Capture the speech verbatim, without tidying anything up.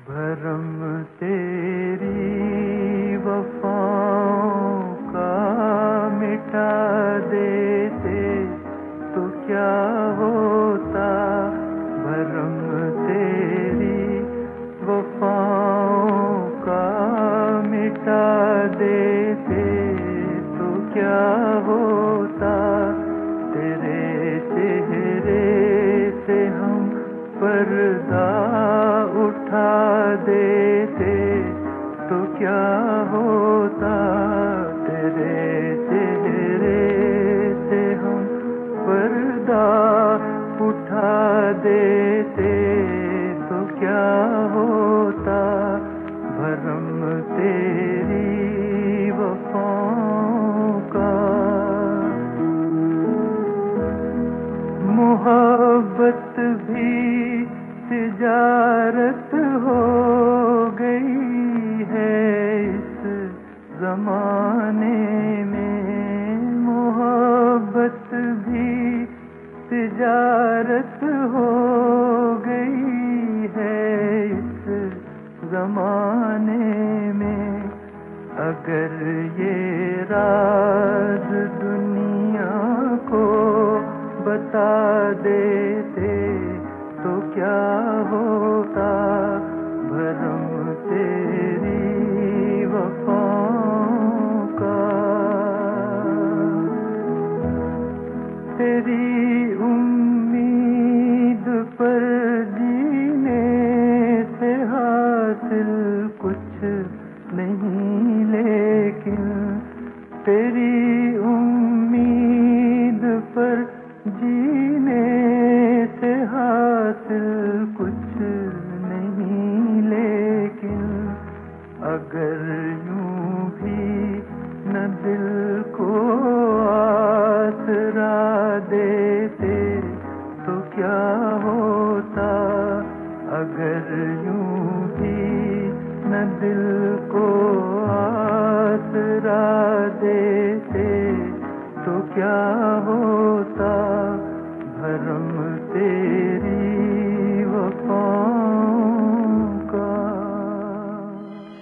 भरम तेरी वफाओं का मिटा देते तो क्या होता। भरम तेरी वफाओं का मिटा देते तो क्या होता। तेरे चेहरे से हम पर्दा उठा देते तो क्या होता। तेरे चेहरे से हम पर्दा उठा देते तो क्या होता। भरम तेरी वफाओं का। मोहब्बत भी तिजारत हो गई है इस जमाने में। मोहब्बत भी तिजारत हो गई है इस जमाने में। अगर ये राज दुनिया को बता देते तो क्या होता। भरम तेरी वफाओं का। तेरी उम्मीद पर जीने से हासिल कुछ नहीं, लेकिन तेरी उम्मीद पर जीने से हासिल कुछ नहीं, लेकिन अगर यूं भी न दिल को आसरा देते तो क्या होता। अगर यूं भी न दिल को आसरा देते तो क्या होता।